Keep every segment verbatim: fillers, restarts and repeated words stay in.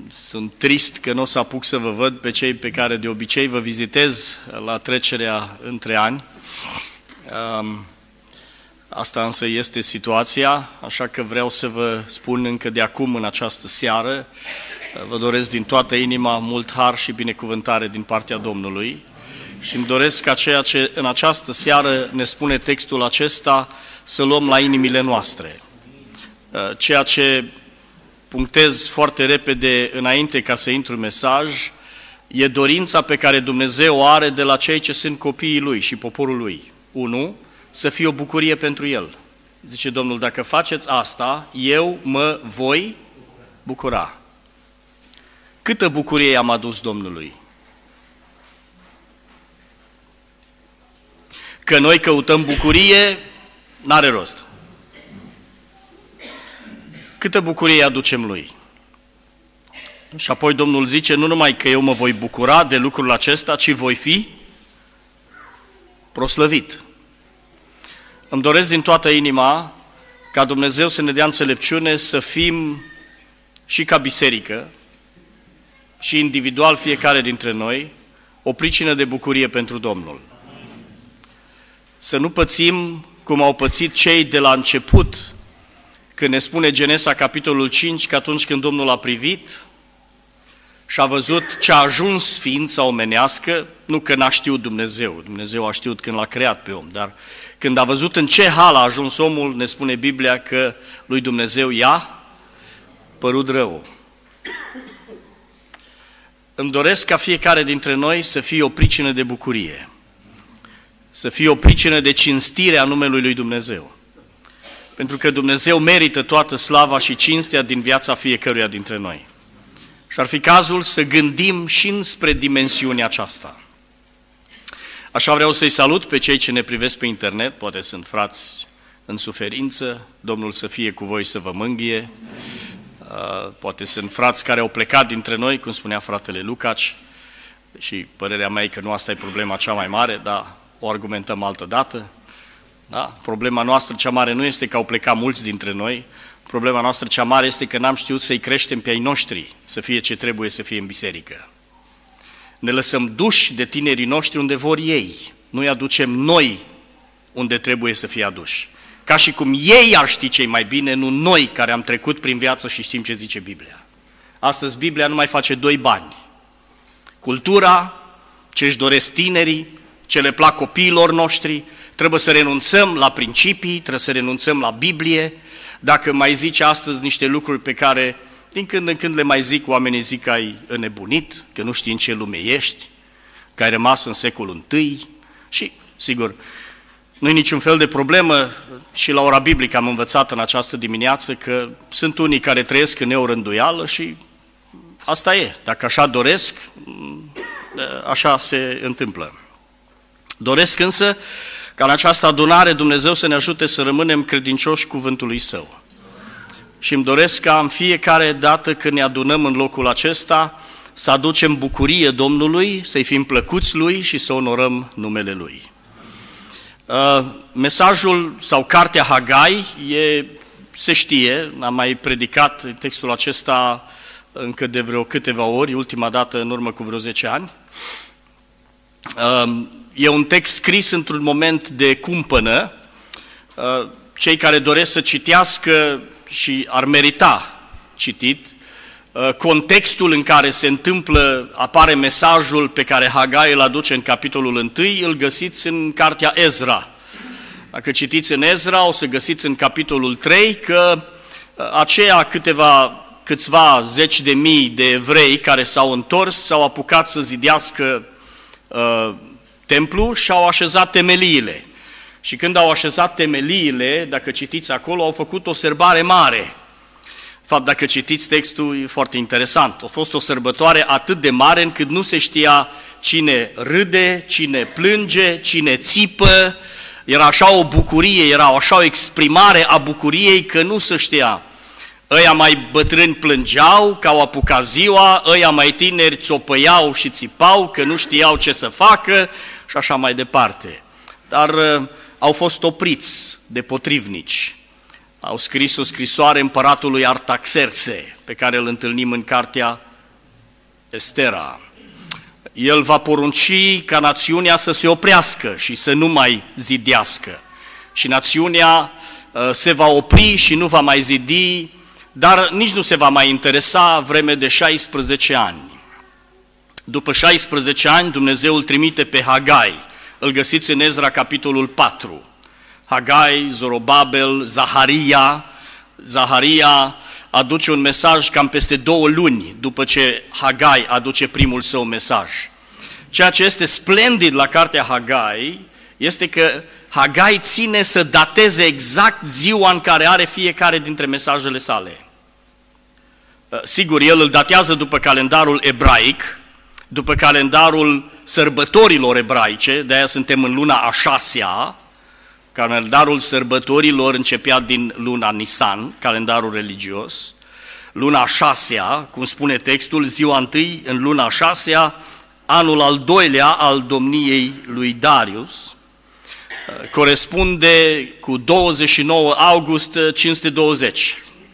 Sunt trist că nu o să apuc să vă văd pe cei pe care de obicei vă vizitez la trecerea între ani. Asta însă este situația, așa că vreau să vă spun încă de acum, în această seară, vă doresc din toată inima mult har și binecuvântare din partea Domnului și îmi doresc ca ceea ce în această seară ne spune textul acesta să luăm la inimile noastre. Ceea ce punctez foarte repede înainte ca să intru în mesaj, e dorința pe care Dumnezeu o are de la cei ce sunt copiii Lui și poporul Lui. Unu, să fie o bucurie pentru El. Zice Domnul, dacă faceți asta, eu mă voi bucura. Câtă bucurie am adus Domnului? Că noi căutăm bucurie, n-are rost. Câtă bucurie aducem Lui? Și apoi Domnul zice, nu numai că eu mă voi bucura de lucrul acesta, ci voi fi proslăvit. Îmi doresc din toată inima ca Dumnezeu să ne dea înțelepciune să fim și ca biserică și individual fiecare dintre noi o pricină de bucurie pentru Domnul. Să nu pățim cum au pățit cei de la început, când ne spune Genesa, capitolul cinci, că atunci când Domnul a privit și a văzut ce a ajuns ființa omenească, nu că n-a știut Dumnezeu, Dumnezeu a știut când l-a creat pe om, dar când a văzut în ce hal a ajuns omul, ne spune Biblia că lui Dumnezeu i-a părut rău. Îmi doresc ca fiecare dintre noi să fie o pricină de bucurie, să fie o pricină de cinstire a numelui lui Dumnezeu. Pentru că Dumnezeu merită toată slava și cinstea din viața fiecăruia dintre noi. Și ar fi cazul să gândim și înspre dimensiunea aceasta. Așa vreau să-i salut pe cei ce ne privesc pe internet, poate sunt frați în suferință, Domnul să fie cu voi să vă mângâie, poate sunt frați care au plecat dintre noi, cum spunea fratele Lucaci, și părerea mea e că nu asta e problema cea mai mare, dar o argumentăm altă dată. Da? Problema noastră cea mare nu este că au plecat mulți dintre noi, problema noastră cea mare este că n-am știut să-i creștem pe ai noștri să fie ce trebuie să fie în biserică. Ne lăsăm duși de tinerii noștri unde vor ei, nu-i aducem noi unde trebuie să fie aduși. Ca și cum ei ar ști cei mai bine, nu noi care am trecut prin viață și știm ce zice Biblia. Astăzi Biblia nu mai face doi bani. Cultura, ce își doresc tinerii, ce le plac copiilor noștri, trebuie să renunțăm la principii, trebuie să renunțăm la Biblie. Dacă mai zici astăzi niște lucruri pe care din când în când le mai zic, oamenii zic că ai înnebunit, că nu știi în ce lume ești, că ai rămas în secolul întâi și, sigur, nu e niciun fel de problemă și la ora biblică am învățat în această dimineață că sunt unii care trăiesc în neorânduială și asta e. Dacă așa doresc, așa se întâmplă. Doresc însă ca în această adunare Dumnezeu să ne ajute să rămânem credincioși cuvântului Său. Și îmi doresc ca în fiecare dată când ne adunăm în locul acesta să aducem bucurie Domnului, să-i fim plăcuți Lui și să onorăm numele Lui. Mesajul sau cartea Hagai e, se știe, am mai predicat textul acesta încă de vreo câteva ori, ultima dată în urmă cu vreo zece ani. E un text scris într-un moment de cumpănă. Cei care doresc să citească și ar merita citit, contextul în care se întâmplă, apare mesajul pe care Hagai îl aduce în capitolul unu, îl găsiți în cartea Ezra. Dacă citiți în Ezra, o să găsiți în capitolul trei că aceia câteva, câțiva zeci de mii de evrei care s-au întors, s-au apucat să zidească uh, templu și au așezat temeliile. Și când au așezat temeliile, dacă citiți acolo, au făcut o sărbare mare. De fapt, dacă citiți textul, e foarte interesant. A fost o sărbătoare atât de mare încât nu se știa cine râde, cine plânge, cine țipă. Era așa o bucurie, era așa o exprimare a bucuriei că nu se știa. Ăia mai bătrâni plângeau că au apucat ziua, ăia mai tineri țopăiau și țipau că nu știau ce să facă și așa mai departe. Dar au fost opriți de potrivnici. Au scris o scrisoare împăratului Artaxerxe, pe care îl întâlnim în cartea Estera. El va porunci ca națiunea să se oprească și să nu mai zidească. Și națiunea se va opri și nu va mai zidi, dar nici nu se va mai interesa vreme de șaisprezece ani. După șaisprezece ani, Dumnezeu îl trimite pe Hagai. Îl găsiți în Ezra, capitolul patru. Hagai, Zorobabel, Zaharia. Zaharia aduce un mesaj cam peste două luni după ce Hagai aduce primul său mesaj. Ceea ce este splendid la cartea Hagai este că Hagai ține să dateze exact ziua în care are fiecare dintre mesajele sale. Sigur, el îl datează după calendarul ebraic, după calendarul sărbătorilor ebraice, de-aia suntem în luna a șasea. Calendarul sărbătorilor începea din luna Nisan, calendarul religios. Luna a șasea, cum spune textul, ziua întâi în luna a șasea, anul al doilea al domniei lui Darius, corespunde cu douăzeci și nouă august cinci sute douăzeci.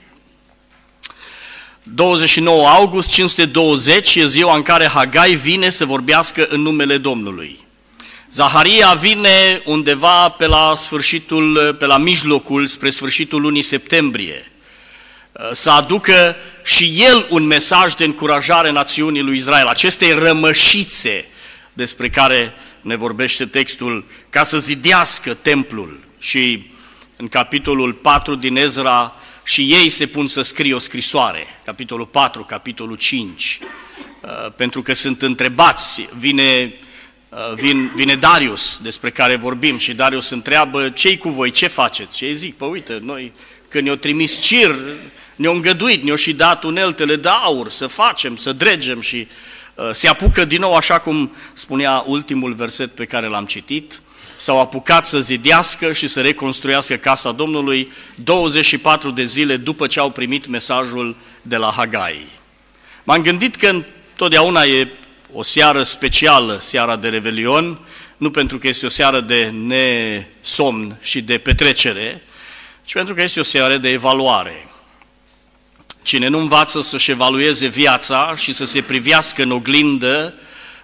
douăzeci și nouă august cinci sute douăzeci e ziua în care Hagai vine să vorbească în numele Domnului. Zaharia vine undeva pe la sfârșitul, pe la mijlocul, spre sfârșitul lunii septembrie, să aducă și el un mesaj de încurajare națiunii lui Israel, acestei rămășițe despre care ne vorbește textul, ca să zidească templul. Și în capitolul patru din Ezra și ei se pun să scrie o scrisoare, capitolul patru, capitolul cinci, pentru că sunt întrebați, vine, vine, vine Darius, despre care vorbim, și Darius întreabă, ce-i cu voi, ce faceți? Și ei zic, păi uite, noi când ne-o trimis Cir, ne-o îngăduit, ne-o și dat uneltele de aur, să facem, să dregem, și uh, se apucă din nou, așa cum spunea ultimul verset pe care l-am citit, s-au apucat să zidească și să reconstruiască casa Domnului douăzeci și patru de zile după ce au primit mesajul de la Hagai. M-am gândit că întotdeauna e o seară specială, seara de Revelion, nu pentru că este o seară de nesomn și de petrecere, ci pentru că este o seară de evaluare. Cine nu învață să-și evalueze viața și să se privească în oglindă,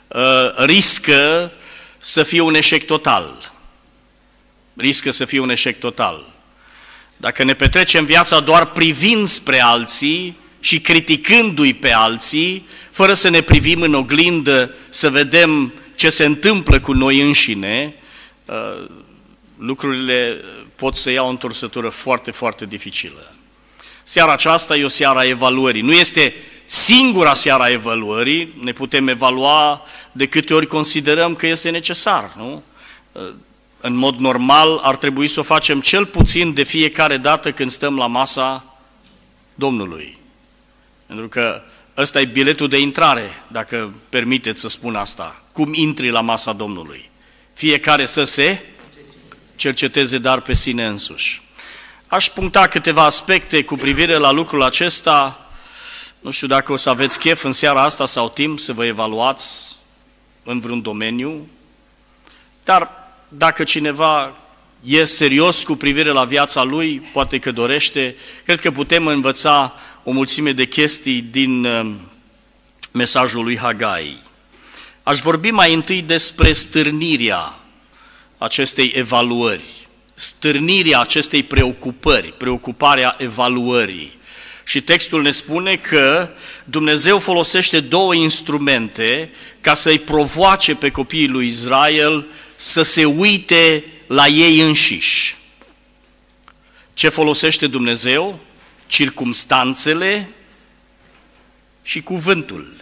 riscă să fie un eșec total. Riscă să fie un eșec total. Dacă ne petrecem viața doar privind spre alții și criticându-i pe alții, fără să ne privim în oglindă, să vedem ce se întâmplă cu noi înșine, lucrurile pot să iau o întorsătură foarte, foarte dificilă. Seara aceasta e o seară a evaluării. Nu este singura seară a evaluării, ne putem evalua de câte ori considerăm că este necesar, nu? În mod normal ar trebui să o facem cel puțin de fiecare dată când stăm la masa Domnului. Pentru că ăsta e biletul de intrare, dacă permiteți să spun asta. Cum intri la masa Domnului? Fiecare să se cerceteze dar pe sine însuși. Aș puncta câteva aspecte cu privire la lucrul acesta. Nu știu dacă o să aveți chef în seara asta sau timp să vă evaluați în vreun domeniu, dar dacă cineva e serios cu privire la viața lui, poate că dorește, cred că putem învăța o mulțime de chestii din mesajul lui Hagai. Aș vorbi mai întâi despre stârnirea acestei evaluări, stârnirea acestei preocupări, preocuparea evaluării. Și textul ne spune că Dumnezeu folosește două instrumente ca să-i provoace pe copiii lui Israel să se uite la ei înșiși. Ce folosește Dumnezeu? Circumstanțele și cuvântul.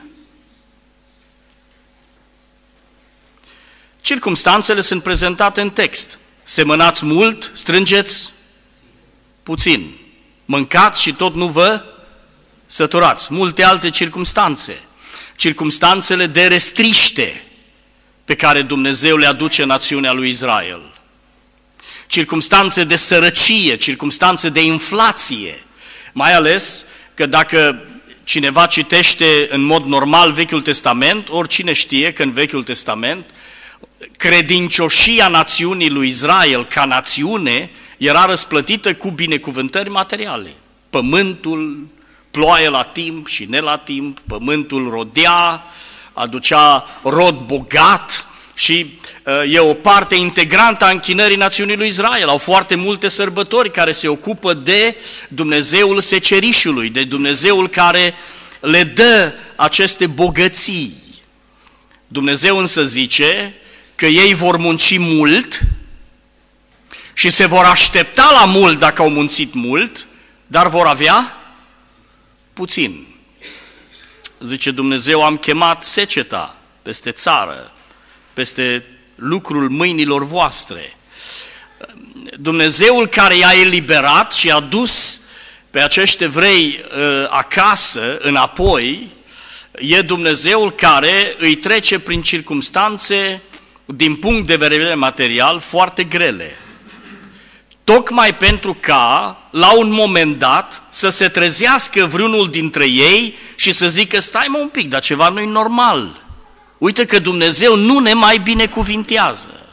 Circumstanțele sunt prezentate în text. Semănați mult, strângeți puțin. Mâncați și tot nu vă săturați. Multe alte circumstanțe. Circumstanțele de restriște pe care Dumnezeu le aduce națiunea lui Israel. Circumstanțe de sărăcie, circumstanțe de inflație. Mai ales că dacă cineva citește în mod normal Vechiul Testament, oricine știe că în Vechiul Testament credincioșia națiunii lui Israel ca națiune era răsplătită cu binecuvântări materiale. Pământul, ploaie la timp și ne la timp, pământul rodea, aducea rod bogat și uh, e o parte integrantă a închinării națiunii lui Israel. Au foarte multe sărbători care se ocupă de Dumnezeul secerișului, de Dumnezeul care le dă aceste bogății. Dumnezeu însă zice că ei vor munci mult și se vor aștepta la mult dacă au muncit mult, dar vor avea puțin. Zice Dumnezeu, am chemat seceta peste țară, peste lucrul mâinilor voastre. Dumnezeul care i-a eliberat și a dus pe acești evrei acasă, înapoi, e Dumnezeul care îi trece prin circumstanțe, din punct de vedere material, foarte grele. Tocmai pentru ca, la un moment dat, să se trezească vreunul dintre ei și să zică, stai mă un pic, dar ceva nu-i normal. Uite că Dumnezeu nu ne mai binecuvintează.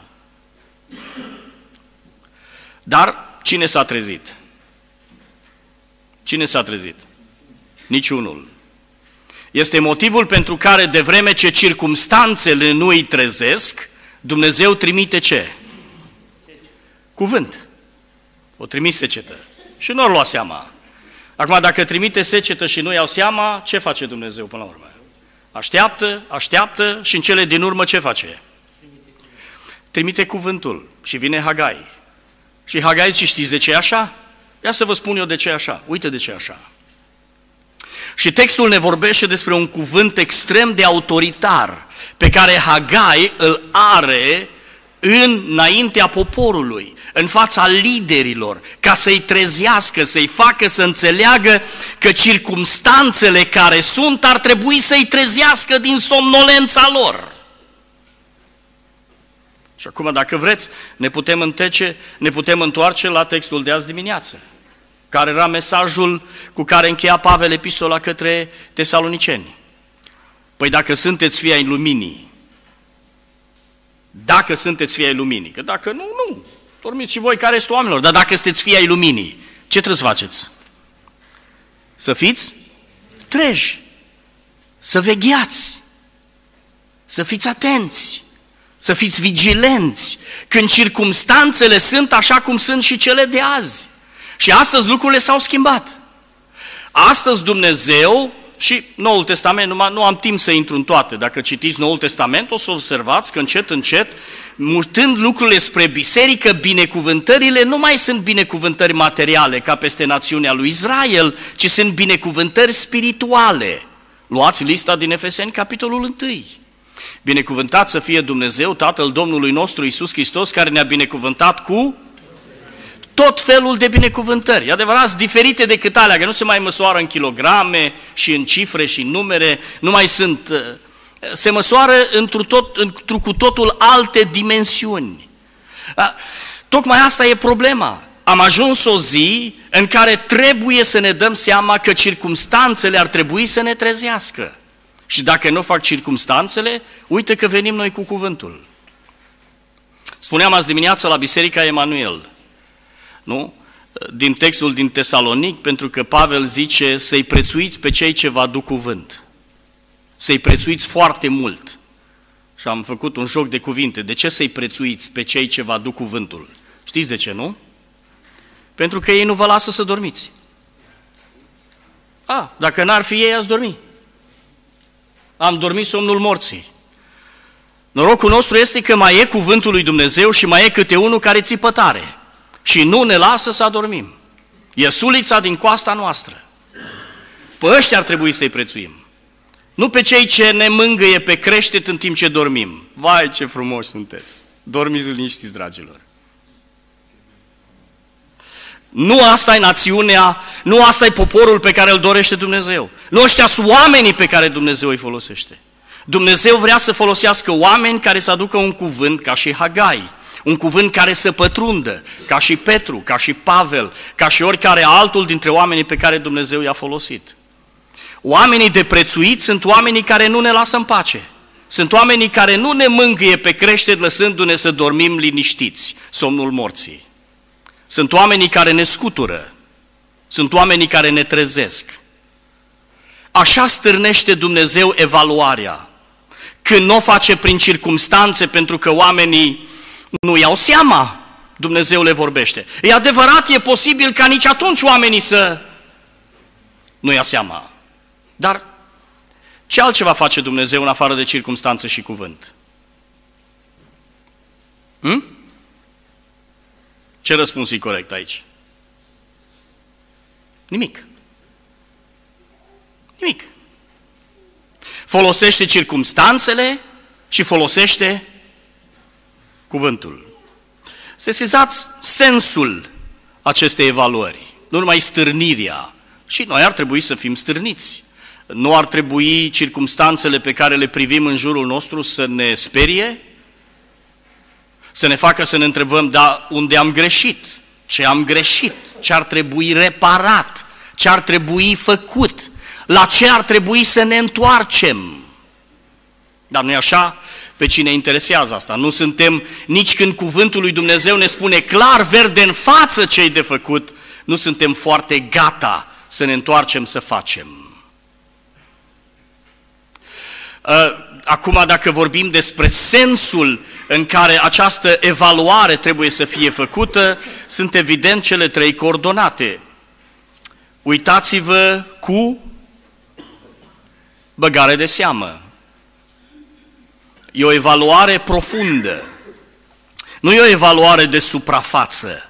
Dar cine s-a trezit? Cine s-a trezit? Niciunul. Este motivul pentru care, de vreme ce circumstanțele nu îi trezesc, Dumnezeu trimite ce? Cuvânt. O trimis secetă. Și nu au luat seama. Acum, dacă trimite secetă și nu iau seama, ce face Dumnezeu până la urmă? Așteaptă, așteaptă și în cele din urmă ce face? Trimite cuvântul și vine Hagai. Și Hagai zice, știți de ce e așa? Ia să vă spun eu de ce e așa. Uite de ce e așa. Și textul ne vorbește despre un cuvânt extrem de autoritar pe care Hagai îl are înaintea poporului, în fața liderilor, ca să-i trezească, să-i facă să înțeleagă că circumstanțele care sunt ar trebui să-i trezească din somnolența lor. Și acum, dacă vreți, ne putem întoarce, ne putem întoarce la textul de azi dimineață, care era mesajul cu care încheia Pavel epistola către tesaloniceni. Păi dacă sunteți fii ai luminii, dacă sunteți fii ai luminii, că dacă nu, nu, dormiți și voi ca restul oamenilor, dar dacă sunteți fii ai luminii, ce trebuie să faceți? Să fiți treji, să vegheați, să fiți atenți, să fiți vigilenți, când circumstanțele sunt așa cum sunt și cele de azi. Și astăzi lucrurile s-au schimbat. Astăzi Dumnezeu, și Noul Testament, numai, nu am timp să intru în toate, dacă citiți Noul Testament o să observați că încet, încet, mutând lucrurile spre biserică, binecuvântările nu mai sunt binecuvântări materiale ca peste națiunea lui Israel, ci sunt binecuvântări spirituale. Luați lista din Efeseni, capitolul unu. Binecuvântat să fie Dumnezeu, Tatăl Domnului nostru Iisus Hristos, care ne-a binecuvântat cu tot felul de binecuvântări. E adevărat, diferite decât alea, că nu se mai măsoară în kilograme și în cifre și în numere, nu mai sunt, se măsoară într-o tot, într-o cu totul alte dimensiuni. Tocmai asta e problema. Am ajuns o zi în care trebuie să ne dăm seama că circumstanțele ar trebui să ne trezească. Și dacă nu fac circumstanțele, uite că venim noi cu cuvântul. Spuneam azi dimineață la Biserica Emanuel, nu? Din textul din Tesalonic, pentru că Pavel zice să-i prețuiți pe cei ce vă aduc cuvânt. Să-i prețuiți foarte mult. Și am făcut un joc de cuvinte. De ce să-i prețuiți pe cei ce vă aduc cuvântul? Știți de ce, nu? Pentru că ei nu vă lasă să dormiți. A, dacă n-ar fi ei, ați dormi. Am dormit somnul morții. Norocul nostru este că mai e cuvântul lui Dumnezeu și mai e câte unul care țipă tare. Și nu ne lasă să adormim. E sulița din coasta noastră. Pe ăștia ar trebui să-i prețuim. Nu pe cei ce ne mângâie pe creștet în timp ce dormim. Vai, ce frumoși sunteți! Dormiți liniștiți, dragilor. Nu asta e națiunea, nu asta e poporul pe care îl dorește Dumnezeu. Nu ăștia sunt oamenii pe care Dumnezeu îi folosește. Dumnezeu vrea să folosească oameni care să aducă un cuvânt ca și Hagai, un cuvânt care să pătrundă, ca și Petru, ca și Pavel, ca și oricare altul dintre oamenii pe care Dumnezeu i-a folosit. Oamenii de prețuit sunt oamenii care nu ne lasă în pace. Sunt oamenii care nu ne mângâie pe creștet lăsându-ne să dormim liniștiți, somnul morții. Sunt oamenii care ne scutură. Sunt oamenii care ne trezesc. Așa stârnește Dumnezeu evaluarea. Când nu o face prin circumstanțe, pentru că oamenii nu iau seama, Dumnezeu le vorbește. E adevărat, e posibil ca nici atunci oamenii să nu ia seama. Dar ce altceva face Dumnezeu în afară de circumstanțe și cuvânt? Hm? Ce răspuns e corect aici? Nimic. Nimic. Folosește circumstanțele și folosește cuvântul. Să sesizați sensul acestei evaluări, nu numai stârnirea. Și noi ar trebui să fim stârniți. Nu ar trebui circumstanțele pe care le privim în jurul nostru să ne sperie, să ne facă să ne întrebăm, da, unde am greșit, ce am greșit, ce ar trebui reparat, ce ar trebui făcut, la ce ar trebui să ne întoarcem. Dar nu e așa? Pe cine interesează asta? Nu suntem, nici când cuvântul lui Dumnezeu ne spune clar, verde în față ce-i de făcut, nu suntem foarte gata să ne întoarcem să facem. Acum, dacă vorbim despre sensul în care această evaluare trebuie să fie făcută, sunt evident cele trei coordonate. Uitați-vă cu băgare de seamă. E o evaluare profundă. Nu e o evaluare de suprafață.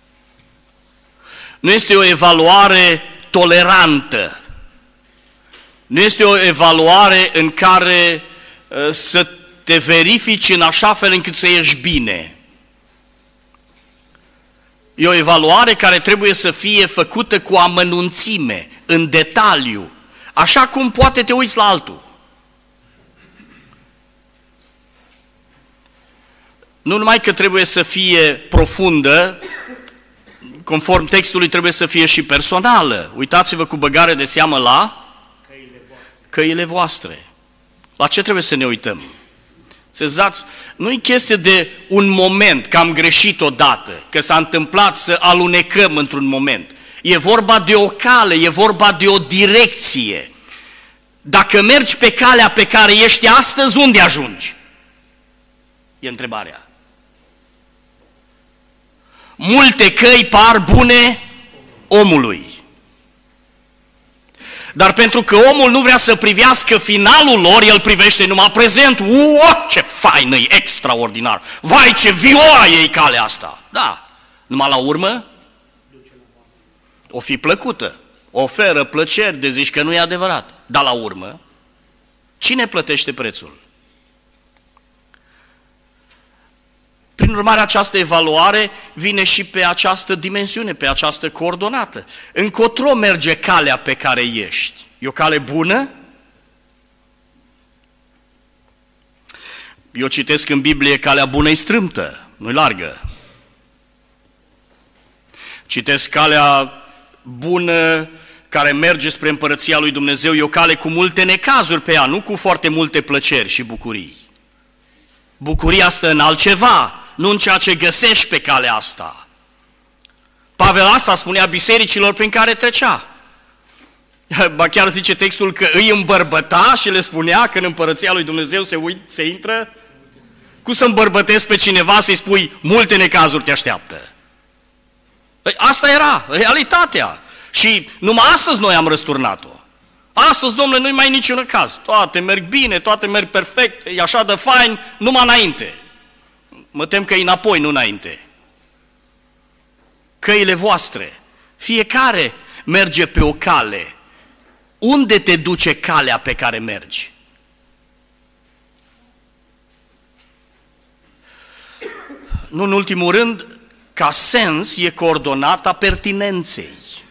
Nu este o evaluare tolerantă. Nu este o evaluare în care uh, să te verifici în așa fel încât să ieși bine. E o evaluare care trebuie să fie făcută cu amănunțime, în detaliu, așa cum poate te uiți la altul. Nu numai că trebuie să fie profundă, conform textului trebuie să fie și personală. Uitați-vă cu băgare de seamă la căile voastre. La ce trebuie să ne uităm? Sezați, nu e chestie de un moment, că am greșit odată, că s-a întâmplat să alunecăm într-un moment. E vorba de o cale, e vorba de o direcție. Dacă mergi pe calea pe care ești astăzi, unde ajungi? E întrebarea. Multe căi par bune omului. Dar pentru că omul nu vrea să privească finalul lor, el privește numai prezentul. Uau, ce faină, e extraordinar! Vai, ce vioaie e calea asta! Da, numai la urmă o fi plăcută, oferă plăceri de zici că nu e adevărat. Dar la urmă, cine plătește prețul? Prin urmare, această evaluare vine și pe această dimensiune, pe această coordonată. Încotro merge calea pe care ești. E o cale bună? Eu citesc în Biblie, calea bună e strâmtă, nu-i largă. Citesc calea bună care merge spre împărăția lui Dumnezeu, e o cale cu multe necazuri pe ea, nu cu foarte multe plăceri și bucurii. Bucuria stă în altceva, nu în ceea ce găsești pe calea asta. Pavel asta spunea bisericilor prin care trecea. Ba chiar zice textul că îi îmbărbăta și le spunea că în împărăția lui Dumnezeu se, uit, se intră. Cum să îmbărbătezi pe cineva să-i spui multe necazuri te așteaptă? Asta era realitatea. Și numai astăzi noi am răsturnat-o. Astăzi, domnule, nu-i mai niciun caz. Toate merg bine, toate merg perfect, e așa de fain, numai înainte. Mă tem că e înapoi, nu înainte. Căile voastre, fiecare merge pe o cale. Unde te duce calea pe care mergi? Nu în ultimul rând, ca sens e coordonata pertinenței.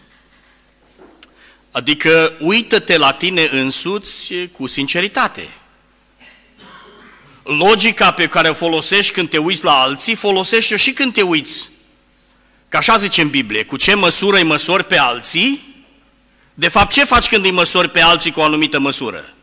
Adică uită-te la tine însuți cu sinceritate. Logica pe care o folosești când te uiți la alții, folosește-o și când te uiți. Că așa zice în Biblie, cu ce măsură îi măsori pe alții? De fapt, ce faci când îi măsori pe alții cu o anumită măsură?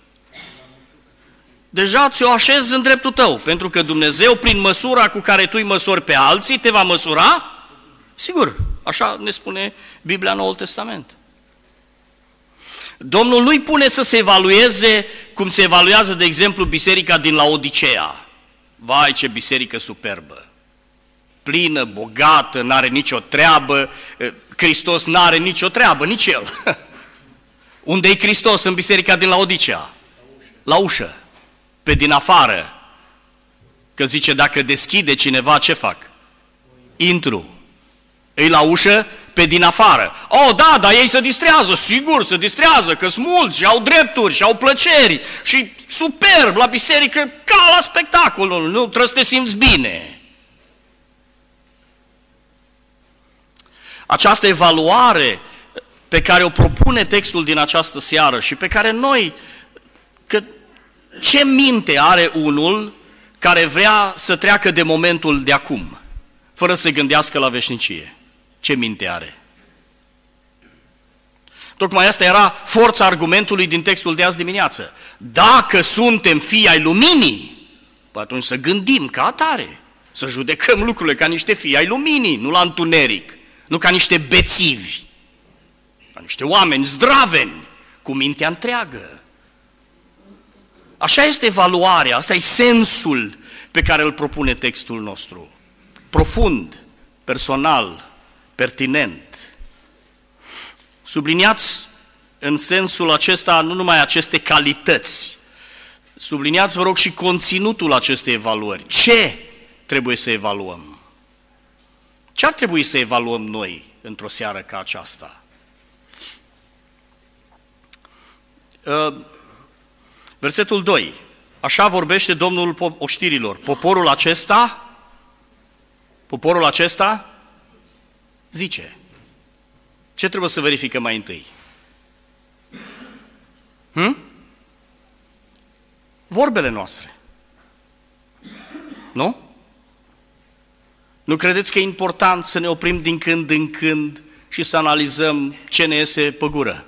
Deja ți-o așezi în dreptul tău, pentru că Dumnezeu, prin măsura cu care tu îi măsori pe alții, te va măsura? Sigur, așa ne spune Biblia în Noul Testament. Domnul nu-i pune să se evalueze cum se evaluează, de exemplu, biserica din Laodicea. Vai, ce biserică superbă! Plină, bogată, n-are nicio treabă, Hristos n-are nicio treabă, nici El. Unde e Hristos în biserica din Laodicea? La ușă, pe din afară. Că zice, dacă deschide cineva, ce fac? Intru. Îi la ușă, pe din afară. Oh, da, dar ei se distrează, sigur, se distrează, că sunt mulți și au drepturi și au plăceri și superb la biserică, ca la spectacol, nu trebuie să te simți bine. Această evaluare pe care o propune textul din această seară și pe care noi, că ce minte are unul care vrea să treacă de momentul de acum, fără să se gândească la veșnicie? Ce minte are? Tocmai asta era forța argumentului din textul de azi dimineață. Dacă suntem fii ai luminii, păi atunci să gândim ca atare, să judecăm lucrurile ca niște fii ai luminii, nu la întuneric, nu ca niște bețivi, ca niște oameni zdraveni, cu mintea întreagă. Așa este evaluarea, asta e sensul pe care îl propune textul nostru. Profund, personal, pertinent. Subliniați în sensul acesta nu numai aceste calități, subliniați, vă rog, și conținutul acestei evaluări. Ce trebuie să evaluăm? Ce ar trebui să evaluăm noi într-o seară ca aceasta? Versetul doi. Așa vorbește Domnul oștirilor. Poporul acesta, poporul acesta zice. Ce trebuie să verificăm mai întâi? Hm? Vorbele noastre. Nu? Nu credeți că e important să ne oprim din când în când și să analizăm ce ne iese pe gură?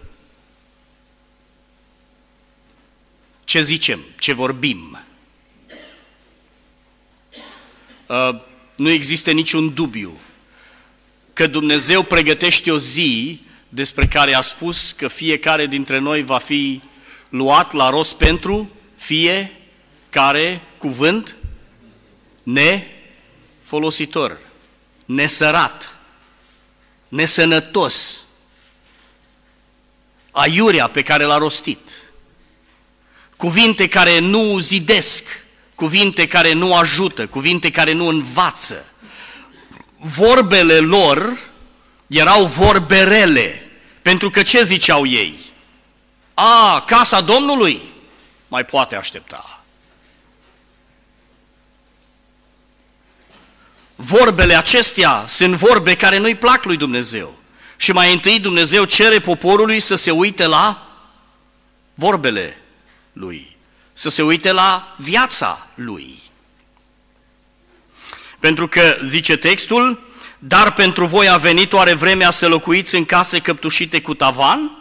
Ce zicem? Ce vorbim? Uh, nu există niciun dubiu că Dumnezeu pregătește o zi despre care a spus că fiecare dintre noi va fi luat la rost pentru fiecare cuvânt nefolositor, nesărat, nesănătos, aiurea pe care l-a rostit, cuvinte care nu zidesc, cuvinte care nu ajută, cuvinte care nu învață. Vorbele lor erau vorbe rele, pentru că ce ziceau ei? A, casa Domnului mai poate aștepta. Vorbele acestea sunt vorbe care nu-i plac lui Dumnezeu. Și mai întâi Dumnezeu cere poporului să se uite la vorbele lui, să se uite la viața lui. Pentru că, zice textul, dar pentru voi a venit oare vremea să locuiți în case căptușite cu tavan?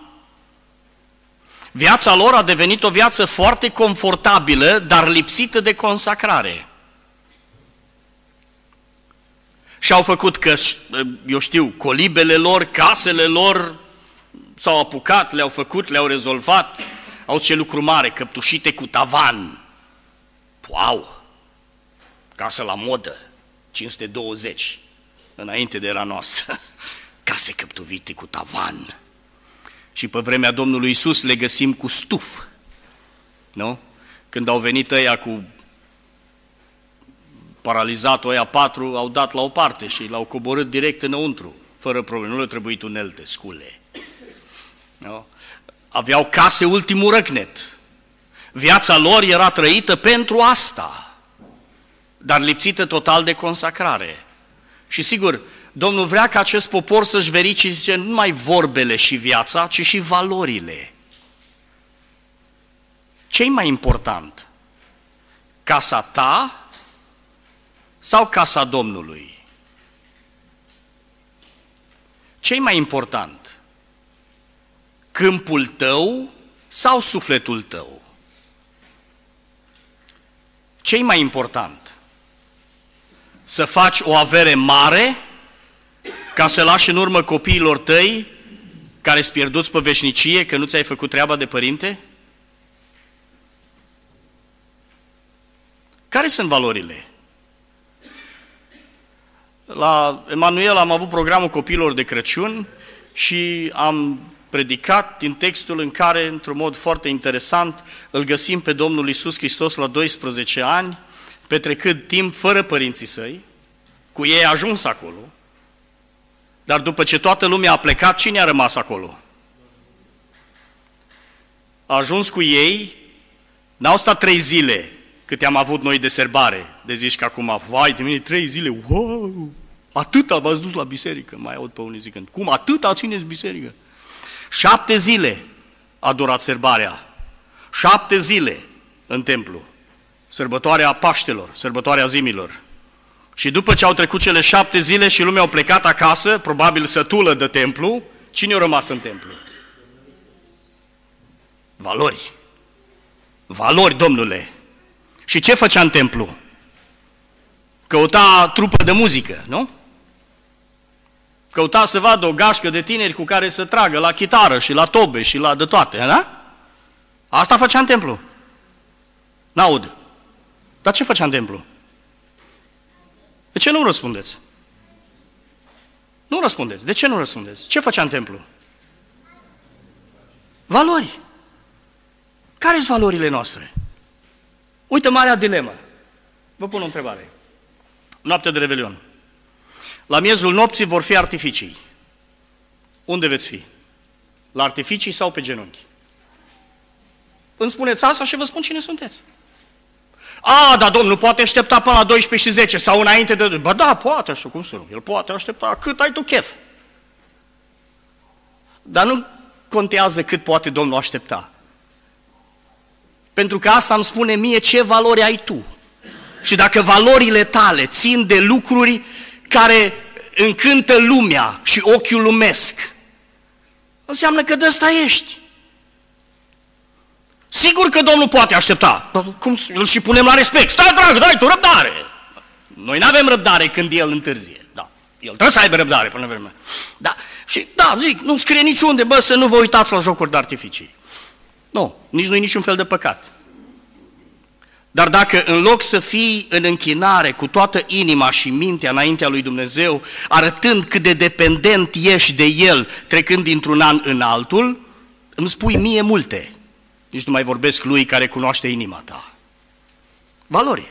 Viața lor a devenit o viață foarte confortabilă, dar lipsită de consacrare. Și-au făcut, că, eu știu, colibele lor, casele lor, s-au apucat, le-au făcut, le-au rezolvat. Au ce lucru mare, căptușite cu tavan. Wow! Casă la modă, cinci sute douăzeci, înainte de era noastră. Case căptuvite cu tavan. Și pe vremea Domnului Iisus le găsim cu stuf. Nu? Când au venit ăia cu paralizatul ăia patru, au dat la o parte și l-au coborât direct înăuntru, fără probleme, nu le-au trebuit unelte, scule. Nu? Aveau case ultimul răcnet. Viața lor era trăită pentru asta, dar lipsită total de consacrare. Și sigur, Domnul vrea ca acest popor să-și verifice nu numai vorbele și viața, ci și valorile. Ce-i mai important? Casa ta sau casa Domnului? Ce-i mai important? Câmpul tău sau sufletul tău? Ce-i mai important? Să faci o avere mare ca să lași în urmă copiilor tăi care îți pierduți pe veșnicie că nu ți-ai făcut treaba de părinte? Care sunt valorile? La Emanuel am avut programul copiilor de Crăciun și am predicat din textul în care, într-un mod foarte interesant, îl găsim pe Domnul Iisus Hristos la doisprezece ani, petrecând timp fără părinții săi, cu ei a ajuns acolo, dar după ce toată lumea a plecat, cine a rămas acolo? A ajuns cu ei, n-au stat trei zile, câte am avut noi de serbare, de zici că acum, vai de mine, trei zile, wow, atâta v-ați dus la biserică, mai aud pe unii zicând, cum atâta țineți biserică? Șapte zile a durat serbarea, șapte zile în templu, sărbătoarea Paștelor, sărbătoarea zimilor. Și după ce au trecut cele șapte zile și lumea au plecat acasă, probabil sătulă de templu, cine a rămas în templu? Valori. Valori, Domnule. Și ce făcea în templu? Căuta trupă de muzică, nu? Căuta să vadă o gașcă de tineri cu care să tragă la chitară și la tobe și la de toate, da? Asta făcea în templu. N-aud. Dar ce făcea în templu? De ce nu răspundeți? Nu răspundeți. De ce nu răspundeți? Ce făcea în templu? Valori. Care sunt valorile noastre? Uite marea dilemă. Vă pun o întrebare. Noaptea de Revelion. La miezul nopții vor fi artificii. Unde veți fi? La artificii sau pe genunchi? Îmi spuneți asta și vă spun cine sunteți. A, dar Domnul poate aștepta până la doisprezece și zece sau înainte de... Bă, da, poate, știu cum să nu. El poate aștepta cât ai tu chef. Dar nu contează cât poate Domnul aștepta. Pentru că asta îmi spune mie ce valori ai tu. Și dacă valorile tale țin de lucruri care încântă lumea și ochiul lumesc, înseamnă că de ăsta ești. Sigur că Domnul poate aștepta. Dar cum îl și punem la respect? Stai, dragă, dai tu răbdare. Noi nu avem răbdare când El întârzie. Da. El trebuie să aibă răbdare până la vreme. Da. Și da, zic, nu scrie niciunde, bă, să nu vă uitați la jocuri de artificii. Nu, nici nu e niciun fel de păcat. Dar dacă în loc să fii în închinare cu toată inima și mintea înaintea lui Dumnezeu, arătând cât de dependent ești de El, trecând dintr-un an în altul, îmi spui mie multe. Nici nu mai vorbesc lui care cunoaște inima ta. Valori.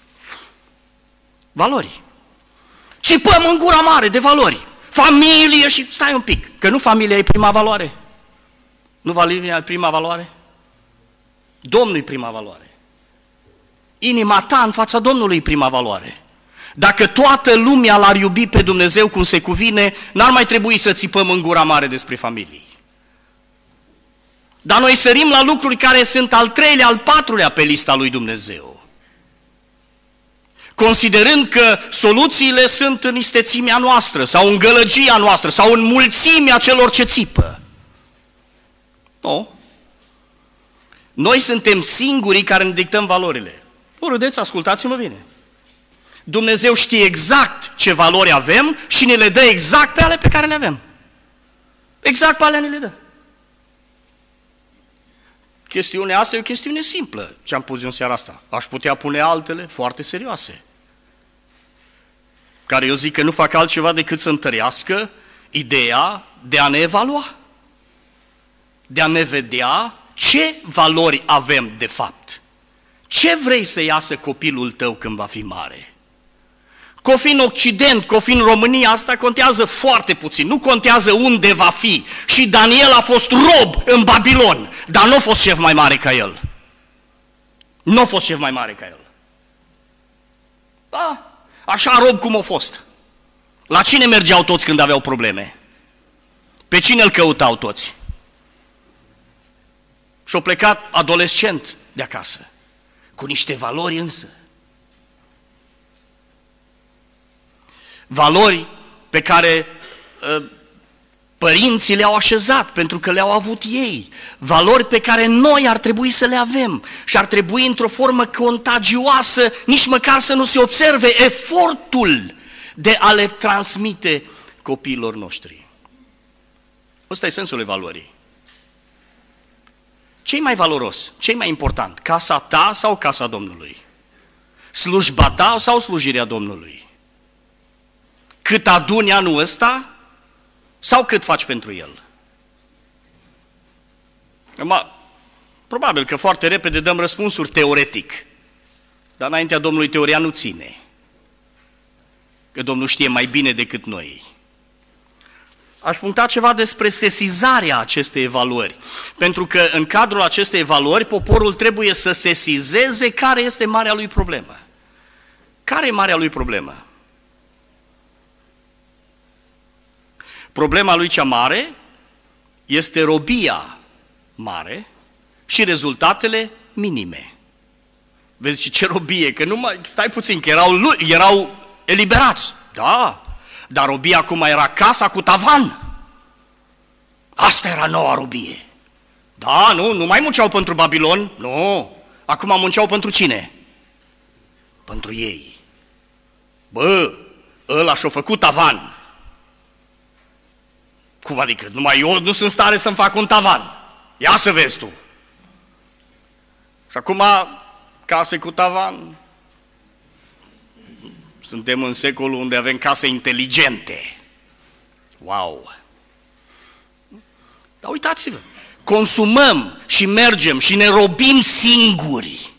Valori. Țipăm în gura mare de valori. Familie și... Stai un pic, că nu familia e prima valoare. Nu familia e prima valoare? Domnul e prima valoare. Inima ta în fața Domnului e prima valoare. Dacă toată lumea l-ar iubi pe Dumnezeu cum se cuvine, n-ar mai trebui să țipăm în gura mare despre familii. Dar noi sărim la lucruri care sunt al treilea, al patrulea pe lista lui Dumnezeu. Considerând că soluțiile sunt în istețimea noastră, sau în gălăgia noastră, sau în mulțimea celor ce țipă. Nu. Noi suntem singurii care ne dictăm valorile. Nu râdeți, ascultați-mă bine. Dumnezeu știe exact ce valori avem și ne le dă exact pe ale pe care le avem. Exact pe alea ne le dă. Chestiunea asta e o chestiune simplă, ce am pus eu în seara asta. Aș putea pune altele foarte serioase, care eu zic că nu fac altceva decât să întărească ideea de a ne evalua, de a ne vedea ce valori avem de fapt. Ce vrei să iasă copilul tău când va fi mare? Că o fi în Occident, că o fi în România, asta contează foarte puțin. Nu contează unde va fi. Și Daniel a fost rob în Babilon, dar nu a fost șef mai mare ca el. Nu a fost șef mai mare ca el. Da, așa rob cum a fost. La cine mergeau toți când aveau probleme? Pe cine îl căutau toți? Și-a plecat adolescent de acasă, cu niște valori însă. Valori pe care uh, părinții le-au așezat pentru că le-au avut ei. Valori pe care noi ar trebui să le avem și ar trebui într-o formă contagioasă, nici măcar să nu se observe efortul de a le transmite copiilor noștri. Ăsta e sensul evaluării. Ce-i mai valoros? Ce-i mai important? Casa ta sau casa Domnului? Slujba ta sau slujirea Domnului? Cât aduni anul ăsta sau cât faci pentru el? Acum, probabil că foarte repede dăm răspunsuri teoretic, dar înaintea Domnului teoria nu ține. Că Domnul știe mai bine decât noi. Aș puncta ceva despre sesizarea acestei evaluări. Pentru că în cadrul acestei evaluări, poporul trebuie să sesizeze care este marea lui problemă. Care e marea lui problemă? Problema lui cea mare este robia mare și rezultatele minime. Vezi ce robie, că nu mai, stai puțin, că erau, erau eliberați. Da, dar robia acum era casa cu tavan. Asta era noua robie. Da, nu, nu mai munceau pentru Babilon, nu. Acum munceau pentru cine? Pentru ei. Bă, ăla și-a făcut tavan. Cum adică? Numai eu nu sunt stare să-mi fac un tavan. Ia să vezi tu. Și acum, case cu tavan, suntem în secolul unde avem case inteligente. Wow! Dar uitați-vă, consumăm și mergem și ne robim singuri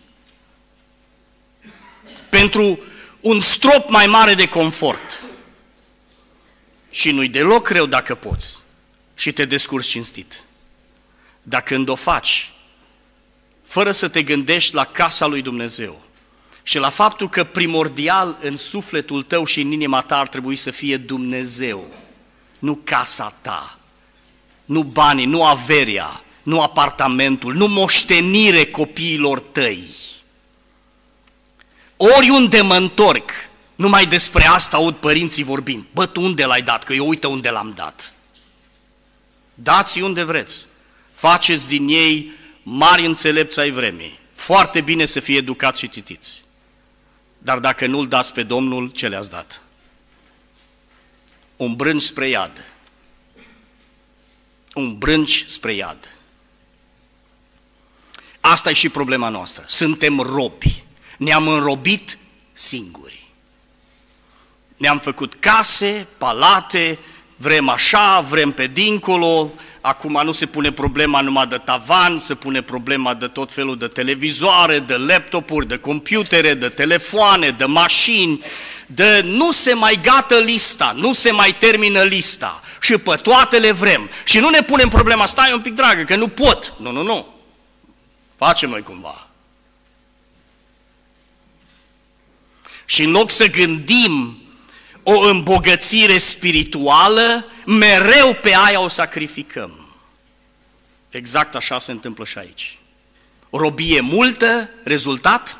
pentru un strop mai mare de confort. Și nu-i deloc rău dacă poți și te descurci cinstit. Dar când o faci, fără să te gândești la casa lui Dumnezeu și la faptul că primordial în sufletul tău și în inima ta ar trebui să fie Dumnezeu, nu casa ta, nu banii, nu averia, nu apartamentul, nu moștenire copiilor tăi. Oriunde mă întorc, numai despre asta aud părinții vorbind. Bă, tu unde l-ai dat? Că eu uite unde l-am dat. Dați-i unde vreți. Faceți din ei mari înțelepți ai vremii. Foarte bine să fie educați și citiți. Dar dacă nu-L dați pe Domnul, ce le-ați dat? Un brânci spre iad. Un brânci spre iad. Asta e și problema noastră. Suntem robi. Ne-am înrobit singuri. Ne-am făcut case, palate, vrem așa, vrem pe dincolo. Acum nu se pune problema numai de tavan, se pune problema de tot felul de televizoare, de laptopuri, de computere, de telefoane, de mașini, de nu se mai gată lista, nu se mai termină lista și pe toate le vrem. Și nu ne punem problema, stai un pic dragă, că nu pot. Nu, nu, nu. Facem noi cumva. Și în loc să gândim o îmbogățire spirituală, mereu pe aia o sacrificăm. Exact așa se întâmplă și aici. Robie multă, rezultat?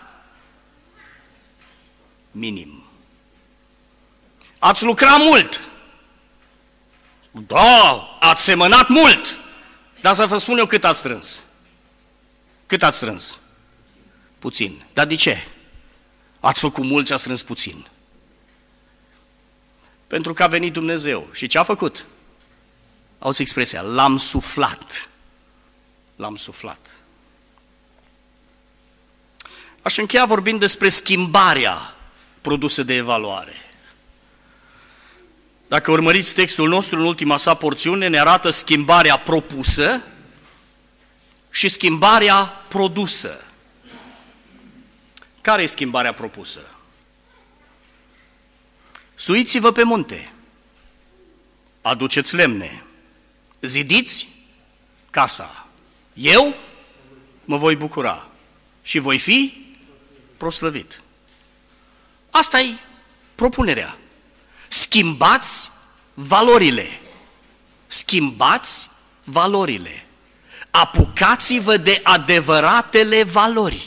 Minim. Ați lucrat mult. Da, ați semănat mult. Dar să vă spun eu cât ați strâns. Cât ați strâns? Puțin. Dar de ce? Ați făcut mult și ați strâns puțin. Pentru că a venit Dumnezeu. Și ce a făcut? Auzi expresia, l-am suflat. L-am suflat. Aș încheia vorbind despre schimbarea produsă de evaluare. Dacă urmăriți textul nostru în ultima sa porțiune, ne arată schimbarea propusă și schimbarea produsă. Care e schimbarea propusă? Suiți-vă pe munte, aduceți lemne, zidiți casa. Eu mă voi bucura și voi fi proslăvit. Asta e propunerea. Schimbați valorile. Schimbați valorile. Apucați-vă de adevăratele valori.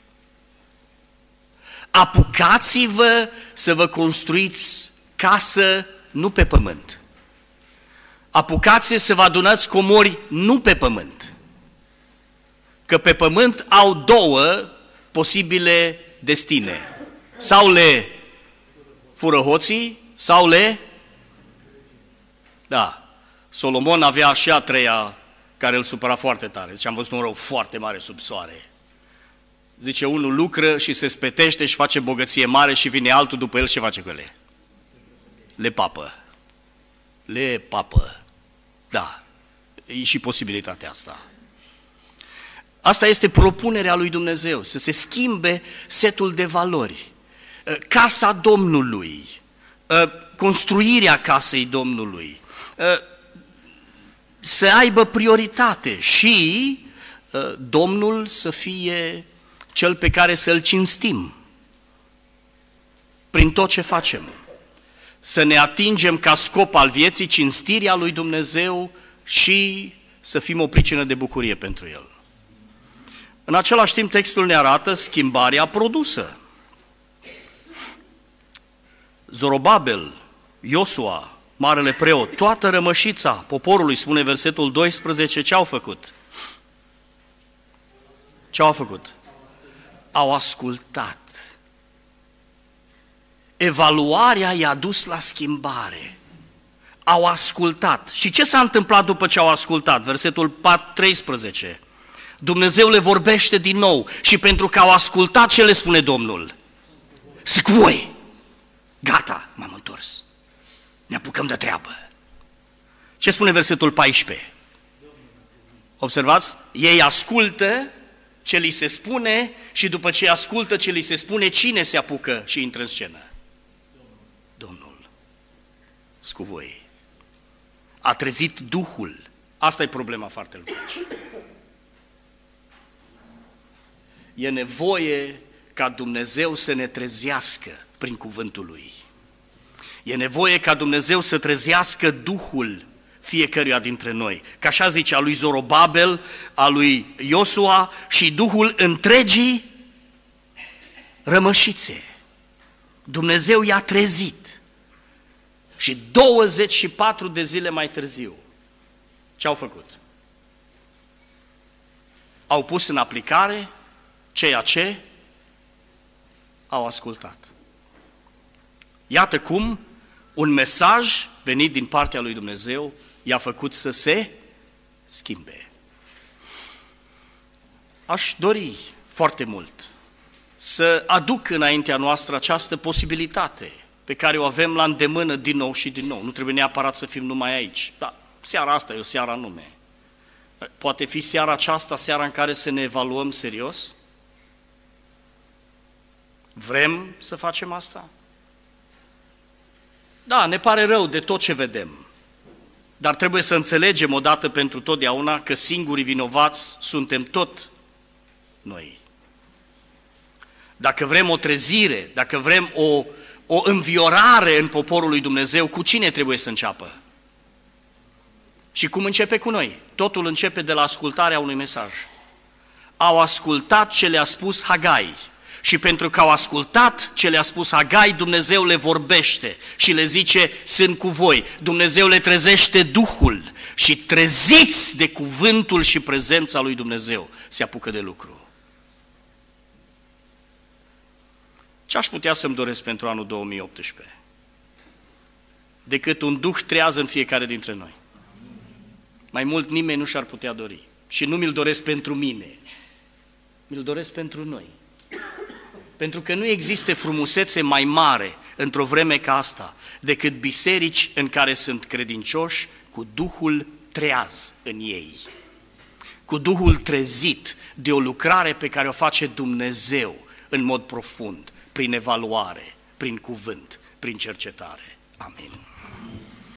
Apucați-vă să vă construiți casă nu pe pământ. Apucați-vă să vă adunați comori nu pe pământ. Că pe pământ au două posibile destine. Sau le fură hoții, sau le... Da. Solomon avea și a treia care îl supăra foarte tare. Zice, am văzut un rău foarte mare sub soare. Zice, unul lucră și se spetește și face bogăție mare și vine altul după el și face cu ele. Le papă. Le papă. Da, e și posibilitatea asta. Asta este propunerea lui Dumnezeu, să se schimbe setul de valori. Casa Domnului, construirea casei Domnului, să aibă prioritate și Domnul să fie cel pe care să-L cinstim prin tot ce facem. Să ne atingem ca scop al vieții cinstirea lui Dumnezeu și să fim o pricină de bucurie pentru El. În același timp, textul ne arată schimbarea produsă. Zorobabel, Iosua, marele preot, toată rămășița poporului, spune versetul doisprezece, ce au făcut? Ce au făcut? Au ascultat. Evaluarea i-a dus la schimbare. Au ascultat. Și ce s-a întâmplat după ce au ascultat? Versetul treisprezece. Dumnezeu le vorbește din nou și pentru că au ascultat, ce le spune Domnul? Sunt cu voi. Gata, m-am întors. Ne apucăm de treabă. Ce spune versetul paisprezece? Observați? Ei ascultă ce li se spune și după ce ascultă ce li se spune, cine se apucă și intră în scenă? Domnul. Sunt cu voi. A trezit Duhul. Asta e problema foarte lucrăci. E nevoie ca Dumnezeu să ne trezească prin cuvântul Lui. E nevoie ca Dumnezeu să trezească Duhul fiecăruia dintre noi. Că așa zice a lui Zorobabel, a lui Iosua și Duhul întregii rămășițe. Dumnezeu i-a trezit. Și douăzeci și patru de zile mai târziu, ce au făcut? Au pus în aplicare ceea ce au ascultat. Iată cum un mesaj venit din partea lui Dumnezeu i-a făcut să se schimbe. Aș dori foarte mult să aduc înaintea noastră această posibilitate pe care o avem la îndemână din nou și din nou. Nu trebuie neapărat să fim numai aici. Dar seara asta e o seară anume. Poate fi seara aceasta, seara în care să ne evaluăm serios? Vrem să facem asta? Da, ne pare rău de tot ce vedem, dar trebuie să înțelegem odată pentru totdeauna că singurii vinovați suntem tot noi. Dacă vrem o trezire, dacă vrem o, o înviorare în poporul lui Dumnezeu, cu cine trebuie să înceapă? Și cum începe cu noi? Totul începe de la ascultarea unui mesaj. Au ascultat ce le-a spus Hagai. Și pentru că au ascultat ce le-a spus Hagai, Dumnezeu le vorbește și le zice, sunt cu voi. Dumnezeu le trezește Duhul și treziți de cuvântul și prezența lui Dumnezeu se apucă de lucru. Ce aș putea să-mi doresc pentru anul două mii optsprezece? Decât un Duh treaz în fiecare dintre noi. Mai mult nimeni nu și-ar putea dori. Și nu mi-l doresc pentru mine, mi-l doresc pentru noi. Pentru că nu există frumusețe mai mare într-o vreme ca asta decât biserici în care sunt credincioși cu Duhul treaz în ei, cu Duhul trezit de o lucrare pe care o face Dumnezeu în mod profund, prin evaluare, prin cuvânt, prin cercetare. Amin.